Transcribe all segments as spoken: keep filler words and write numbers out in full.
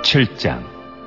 칠 장.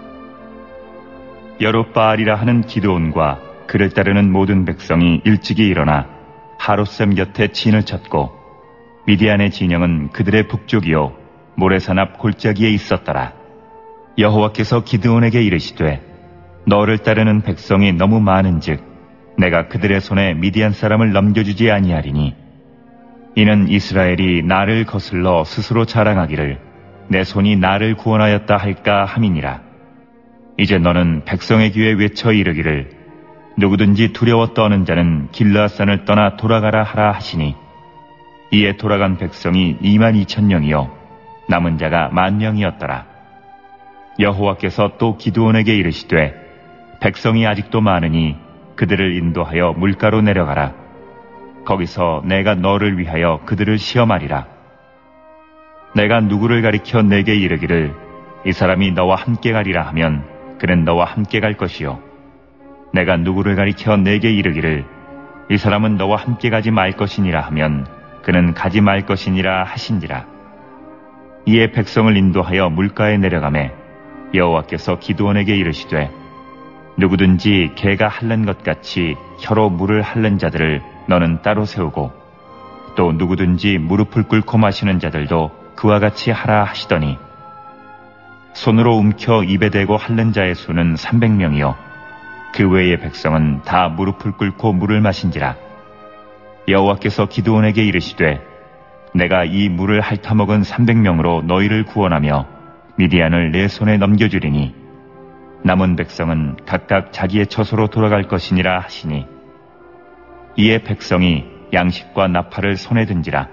여룻바알이라 하는 기드온과 그를 따르는 모든 백성이 일찍이 일어나 하롯셈 곁에 진을 쳤고 미디안의 진영은 그들의 북쪽이요 모래산 앞 골짜기에 있었더라. 여호와께서 기드온에게 이르시되 너를 따르는 백성이 너무 많은즉 내가 그들의 손에 미디안 사람을 넘겨주지 아니하리니 이는 이스라엘이 나를 거슬러 스스로 자랑하기를 내 손이 나를 구원하였다 할까 함이니라. 이제 너는 백성의 귀에 외쳐 이르기를 누구든지 두려워 떠는 자는 길르앗산을 떠나 돌아가라 하라 하시니 이에 돌아간 백성이 이만 이천 명이요 남은 자가 만 명이었더라. 여호와께서 또 기드온에게 이르시되 백성이 아직도 많으니 그들을 인도하여 물가로 내려가라. 거기서 내가 너를 위하여 그들을 시험하리라. 내가 누구를 가리켜 내게 이르기를 이 사람이 너와 함께 가리라 하면 그는 너와 함께 갈 것이요 내가 누구를 가리켜 내게 이르기를 이 사람은 너와 함께 가지 말 것이니라 하면 그는 가지 말 것이니라 하신지라. 이에 백성을 인도하여 물가에 내려가매 여호와께서 기드온에게 이르시되 누구든지 개가 핥는 것 같이 혀로 물을 핥는 자들을 너는 따로 세우고 또 누구든지 무릎을 꿇고 마시는 자들도 그와 같이 하라 하시더니 손으로 움켜 입에 대고 핥는 자의 수는 삼백 명이요 그 외의 백성은 다 무릎을 꿇고 물을 마신지라. 여호와께서 기드온에게 이르시되 내가 이 물을 핥아먹은 삼백 명으로 너희를 구원하며 미디안을 내 손에 넘겨주리니 남은 백성은 각각 자기의 처소로 돌아갈 것이니라 하시니 이에 백성이 양식과 나팔을 손에 든지라.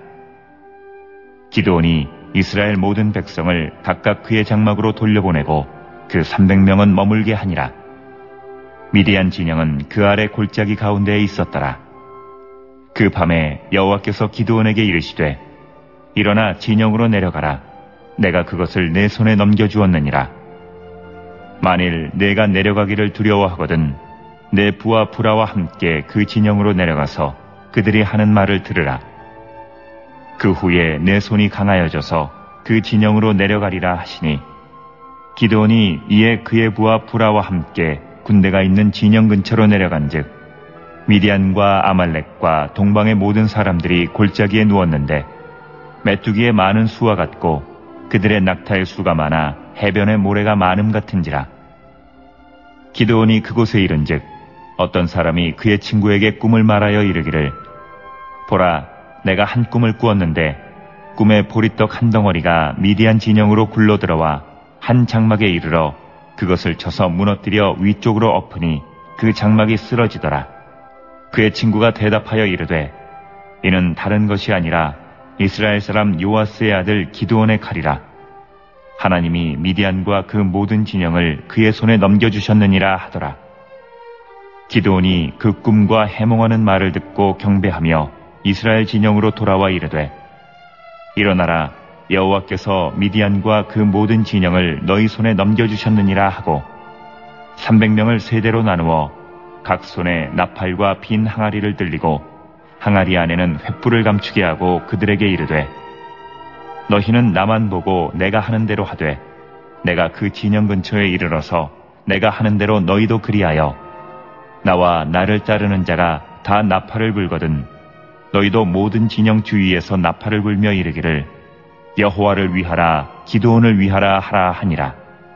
기드온이 이스라엘 모든 백성을 각각 그의 장막으로 돌려보내고 그 삼백 명은 머물게 하니라. 미디안 진영은 그 아래 골짜기 가운데에 있었더라. 그 밤에 여호와께서 기드온에게 이르시되 일어나 진영으로 내려가라. 내가 그것을 내 손에 넘겨주었느니라. 만일 내가 내려가기를 두려워하거든 내 부하 부라와 함께 그 진영으로 내려가서 그들이 하는 말을 들으라. 그 후에 내 손이 강하여져서 그 진영으로 내려가리라 하시니 기드온이 이에 그의 부하 부라와 함께 군대가 있는 진영 근처로 내려간즉 미디안과 아말렉과 동방의 모든 사람들이 골짜기에 누웠는데 메뚜기의 많은 수와 같고 그들의 낙타의 수가 많아 해변의 모래가 많음 같은지라. 기드온이 그곳에 이른즉 어떤 사람이 그의 친구에게 꿈을 말하여 이르기를 보라 내가 한 꿈을 꾸었는데 꿈에 보리떡 한 덩어리가 미디안 진영으로 굴러들어와 한 장막에 이르러 그것을 쳐서 무너뜨려 위쪽으로 엎으니 그 장막이 쓰러지더라. 그의 친구가 대답하여 이르되 이는 다른 것이 아니라 이스라엘 사람 요아스의 아들 기드온의 칼이라. 하나님이 미디안과 그 모든 진영을 그의 손에 넘겨주셨느니라 하더라. 기드온이 그 꿈과 해몽하는 말을 듣고 경배하며 이스라엘 진영으로 돌아와 이르되 일어나라 여호와께서 미디안과 그 모든 진영을 너희 손에 넘겨주셨느니라 하고 삼백 명을 세대로 나누어 각 손에 나팔과 빈 항아리를 들리고 항아리 안에는 횃불을 감추게 하고 그들에게 이르되 너희는 나만 보고 내가 하는 대로 하되 내가 그 진영 근처에 이르러서 내가 하는 대로 너희도 그리하여 나와 나를 따르는 자가 다 나팔을 불거든 너희도 모든 진영 주위에서 나팔을 불며 이르기를 여호와를 위하라 기드온을 위하라 하라 하니라.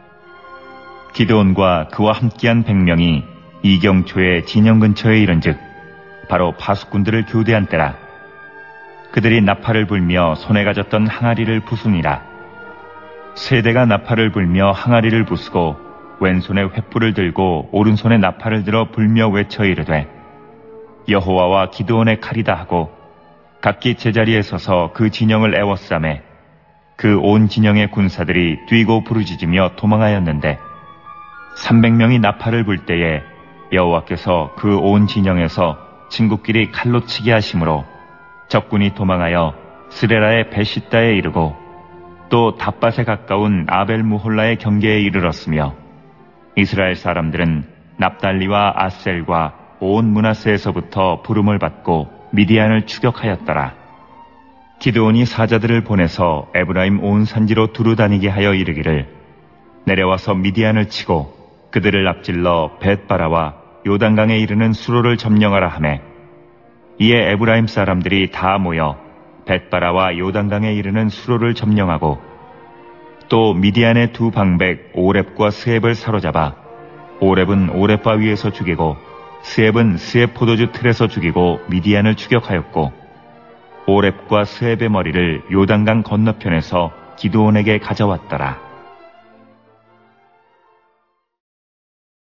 기드온과 그와 함께한 백 명이 이경초의 진영 근처에 이른즉 바로 파수꾼들을 교대한 때라. 그들이 나팔을 불며 손에 가졌던 항아리를 부수니라. 세대가 나팔을 불며 항아리를 부수고 왼손에 횃불을 들고 오른손에 나팔을 들어 불며 외쳐 이르되 여호와와 기드온의 칼이다 하고 각기 제자리에 서서 그 진영을 에워싸매 그 온 진영의 군사들이 뛰고 부르짖으며 도망하였는데 삼백 명이 나팔을 불 때에 여호와께서 그 온 진영에서 친구끼리 칼로 치게 하심으로 적군이 도망하여 스레라의 베시다에 이르고 또 답밭에 가까운 아벨무홀라의 경계에 이르렀으며 이스라엘 사람들은 납달리와 아셀과 온 므낫세에서부터 부름을 받고 미디안을 추격하였더라. 기드온이 사자들을 보내서 에브라임 온 산지로 두루 다니게 하여 이르기를 내려와서 미디안을 치고 그들을 앞질러 벳바라와 요단강에 이르는 수로를 점령하라 하매 이에 에브라임 사람들이 다 모여 벳바라와 요단강에 이르는 수로를 점령하고 또 미디안의 두 방백 오렙과 스앱을 사로잡아 오렙은 오렙바 위에서 죽이고 스앱은 스앱 포도주 틀에서 죽이고 미디안을 추격하였고 오렙과 스앱의 머리를 요단강 건너편에서 기드온에게 가져왔더라.